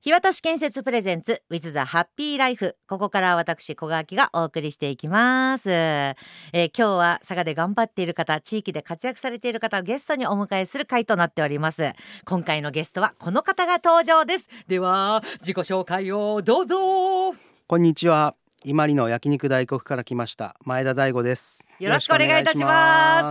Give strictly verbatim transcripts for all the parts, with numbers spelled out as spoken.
日渡建設プレゼンツ with the happy life。 ここから私小川明がお送りしていきます、えー、今日は佐賀で頑張っている方、地域で活躍されている方をゲストにお迎えする回となっております。今回のゲストはこの方が登場です。では自己紹介をどうぞ。 こんにちは。伊万里の焼肉大国から来ました前田大吾です。 よろしくお願いいたします。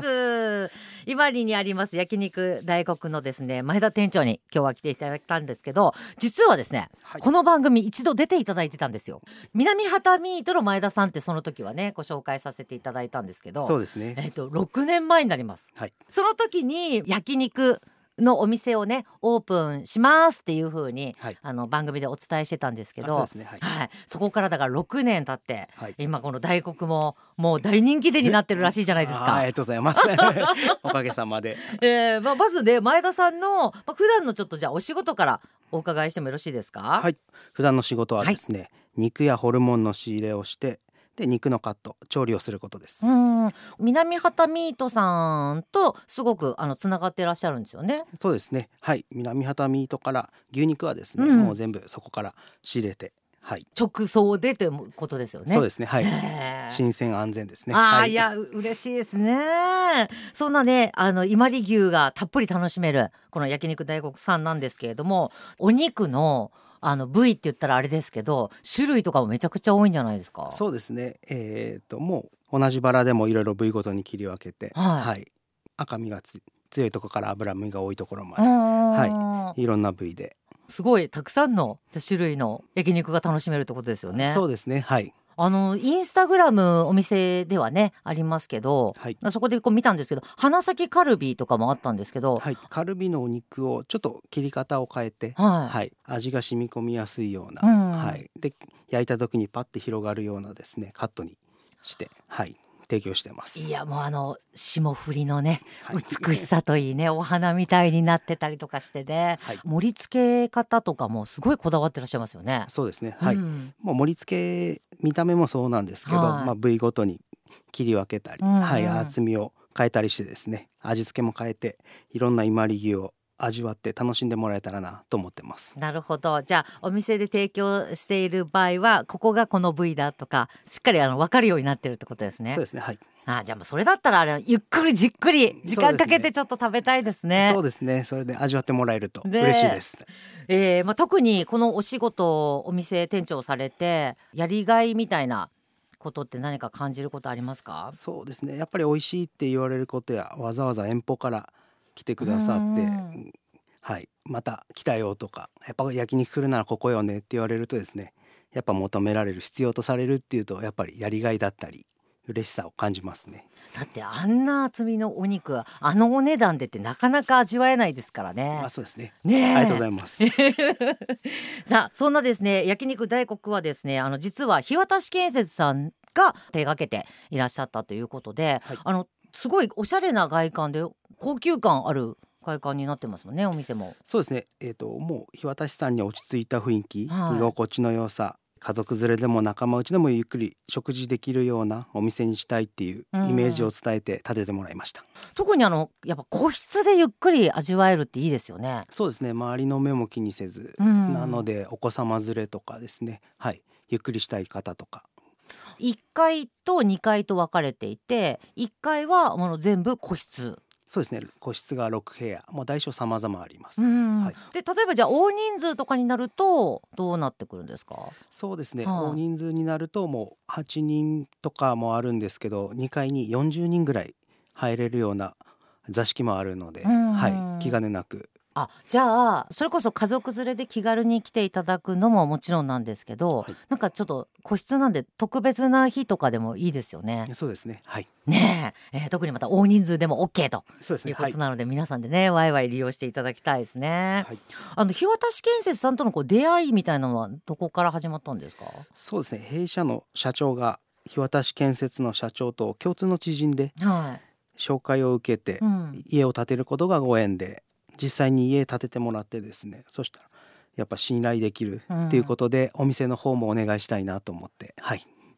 伊万里にあります焼肉大国のですね前田店長に今日は来ていただいたんですけど、実はですね、はい、この番組一度出ていただいてたんですよ。南畑ミートの前田さんってその時はねご紹介させていただいたんですけど、 そうですね、 えーと、ろくねんまえになります、はい、その時に焼肉のお店をねオープンしますっていう風に、はい、あの番組でお伝えしてたんですけど、 そうですね、はいはい、そこからだからろくねん経って、はい、今この大国ももう大人気店になってるらしいじゃないですか。 あ, ありがとうございますおかげさまで、 えーまあ、まずね前田さんの、まあ、普段のちょっとじゃあお仕事からお伺いしてもよろしいですか。 はい、普段の仕事はですね、はい、肉やホルモンの仕入れをしてで肉のカット調理をすることです。 うん、南畑ミートさんとすごくあのつながっていらっしゃるんですよね。 そうですね、はい、南畑ミートから牛肉はですね、うん、もう全部そこから仕入れて、はい、 直送でということですよね。 そうですね、はい、新鮮安全ですね。 あ、 はい、 いや嬉しいですね。そんなねあの伊万里牛がたっぷり楽しめるこの焼肉大国さんなんですけれども、お肉のあの部位って言ったらあれですけど種類とかもめちゃくちゃ多いんじゃないですか。 そうですね、えー、ともう同じバラでもいろいろ部位ごとに切り分けて、はいはい、赤身がつ強いところから脂身が多いところまで、はい、いろんな部位ですごいたくさんの種類の焼肉が楽しめるってことですよね。 そうですね、はい、 あのインスタグラムお店ではねありますけど、はい、そこでこう見たんですけど花咲カルビとかもあったんですけど、 はい、カルビのお肉をちょっと切り方を変えて、はいはい、味が染み込みやすいような、うんはい、で焼いた時にパッて広がるようなですねカットにして、はい、提供してます。 いやもうあの霜降りのね、はい、美しさといいねお花みたいになってたりとかしてね、はい、盛り付け方とかもすごいこだわってらっしゃいますよね。 そうですね、はい、うん、もう盛り付け見た目もそうなんですけど、はい、まあ、部位ごとに切り分けたり、うんうん、はい、厚みを変えたりしてですね味付けも変えていろんな伊万里牛を味わって楽しんでもらえたらなと思ってます。 なるほど。じゃあお店で提供している場合はここがこの部位だとかしっかりあの分かるようになってるってことですね。 そうですね、はい。 あ、じゃあもうそれだったらあれゆっくりじっくり時間かけてちょっと食べたいですね。 そうですね、それで味わってもらえると嬉しいです。 えーまあ、特にこのお仕事お店店長されてやりがいみたいなことって何か感じることありますか。 そうですね、やっぱり美味しいって言われることやわざわざ遠方から来てくださって、はい、また来たよとかやっぱ焼肉来るならここよねって言われるとですねやっぱ求められる必要とされるっていうとやっぱりやりがいだったり嬉しさを感じますね。 だってあんな厚みのお肉はあのお値段でってなかなか味わえないですからね。 あ、そうですね。 ね、 ありがとうございますさあそんなですね焼肉大国はですねあの実は日渡建設さんが手掛けていらっしゃったということで、はい、あのすごいおしゃれな外観で高級感ある外観になってますもんね。お店もそうですね、えーと、もう日渡さんに落ち着いた雰囲気、はい、居心地の良さ、家族連れでも仲間内でもゆっくり食事できるようなお店にしたいっていうイメージを伝えて建ててもらいました。 特にあのやっぱ個室でゆっくり味わえるっていいですよね。 そうですね、周りの目も気にせず、なのでお子様連れとかですね、はい、ゆっくりしたい方とかいっかいとにかいと分かれていていっかいはもう全部個室。 そうですね、個室がろくへや、もう大小様々あります。はい、 で例えばじゃあ大人数とかになるとどうなってくるんですか。 そうですね、 はあ、 大人数になるともうはちにんとかもあるんですけどにかいによんじゅうにんぐらい入れるような座敷もあるので、はい、気兼ねなく。 あ、じゃあそれこそ家族連れで気軽に来ていただくのももちろんなんですけど、はい、なんかちょっと個室なんで特別な日とかでもいいですよね。 そうですね、はい、 ねえ、えー、特にまた大人数でも OK とそうですね、 いうことなので、はい、皆さんでねワイワイ利用していただきたいですね。はい、あの日渡建設さんとのこう出会いみたいなのはどこから始まったんですか。 そうですね、弊社の社長が日渡建設の社長と共通の知人で、はい、紹介を受けて、うん、家を建てることがご縁で実際に家建ててもらってですね、そしたらやっぱ信頼できるっていうことで、うん、お店の方もお願いしたいなと思って、はい、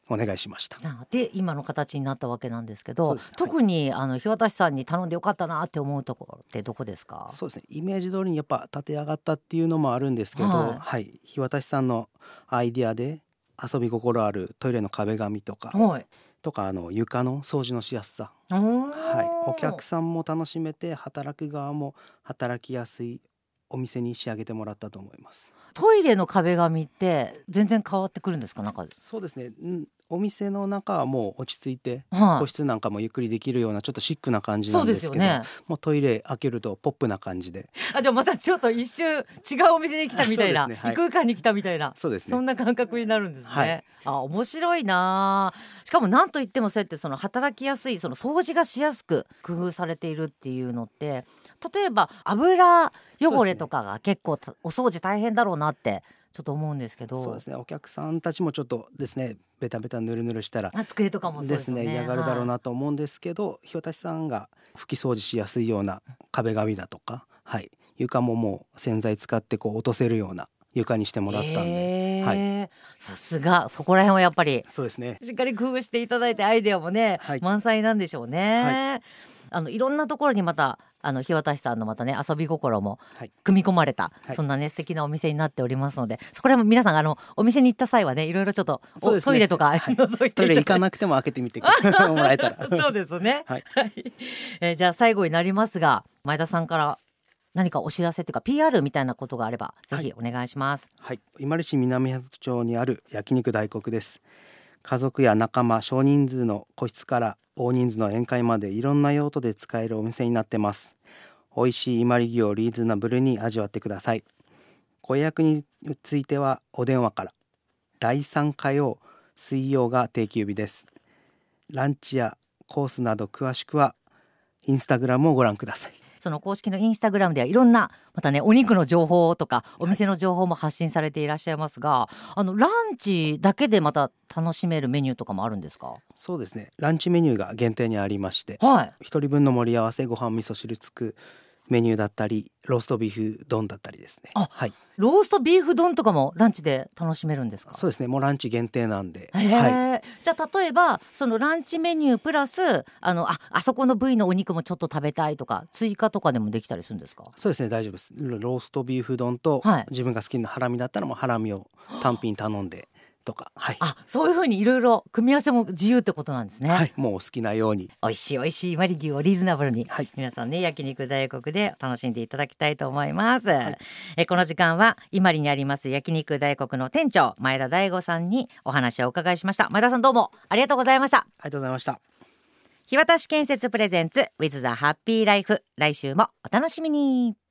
お願いしました。 で今の形になったわけなんですけど、 そうですね、 特にあの日渡さんに頼んでよかったなって思うところってどこですか？ そうですね、イメージ通りにやっぱ立て上がったっていうのもあるんですけど、 はいはい、日渡さんのアイディアで遊び心あるトイレの壁紙とか、 はい、 とかあの床の掃除のしやすさ、 おーはい、お客さんも楽しめて働く側も働きやすいお店に仕上げてもらったと思います。 トイレの壁紙って全然変わってくるんですか？中で。 そうですね、んお店の中はもう落ち着いて、 はい個室なんかもゆっくりできるようなちょっとシックな感じなんですけど、 そうですよね。 もうトイレ開けるとポップな感じで、 あ、じゃあまたちょっと一周違うお店に来たみたいな、 あそうですねはい異空間に来たみたいな、 そうですねそんな感覚になるんですね、 はい、 あ、面白いな。しかもなんといってもそうやってその働きやすい、その掃除がしやすく工夫されているっていうのって、例えば油汚れとかが結構お掃除大変だろうなってちょっと思うんですけど。 そうですね、お客さんたちもちょっとですねベタベタぬるぬるしたらあ、机とかもそうでですすよね。 ね嫌がるだろうはい、 なと思うんですけど、日渡さんが拭き掃除しやすいような壁紙だとか、はい、床ももう洗剤使ってこう落とせるような床にしてもらったんで、 へーはい、 さすがそこら辺はやっぱりそうですね、 しっかり工夫していただいて、アイデアもね、 はい満載なんでしょうね、 はあのいろんなところにまたあの日渡さんのまたね遊び心もはい組み込まれた、 はいそんなね素敵なお店になっておりますので、そこら辺も皆さんあのお店に行った際はね、いろいろちょっと、 そうですねトイレとか、 はい覗いていただいてトイレ行かなくても開けてみてもらえたらそうですね、 はいえーじゃあ最後になりますが、前田さんから何かお知らせというか ピーアール みたいなことがあればぜひお願いします。 はい、伊万里市南八町にある焼肉大国です。家族や仲間、少人数の個室から大人数の宴会までいろんな用途で使えるお店になってます。美味しい伊万里牛をリーズナブルに味わってください。ご予約についてはお電話から。だいさん火曜、水曜が定休日です。ランチやコースなど詳しくはインスタグラムをご覧ください。 その公式のインスタグラムではいろんなまたねお肉の情報とかお店の情報も発信されていらっしゃいますが、あのランチだけでまた楽しめるメニューとかもあるんですか？ そうですね、ランチメニューが限定にありまして、 はい、 ひとりぶんの盛り合わせ、ご飯味噌汁つくメニューだったり、ローストビーフ丼だったりですね。 あ、 はい、 ローストビーフ丼とかもランチで楽しめるんですか？ そうですね、もうランチ限定なんで、 へー、 はい、 じゃあ例えばそのランチメニュープラスあの あ, あそこの部位のお肉もちょっと食べたいとか追加とかでもできたりするんですか？ そうですね、大丈夫です。ローストビーフ丼と、 はい、 自分が好きなハラミだったらもうハラミを単品頼んでとか、はい、 あ、そういう風にいろいろ組み合わせも自由ってことなんですね。 はい、もうお好きなように。 美味しい美味しい伊万里牛をリーズナブルに、 はい、 皆さんね焼肉大国で楽しんでいただきたいと思います、 いえこの時間は伊万里にあります焼肉大国の店長前田大吾さんにお話をお伺いしました。前田さんどうもありがとうございました。 ありがとうございました。 日渡建設プレゼンツ with the happy life、 来週もお楽しみに。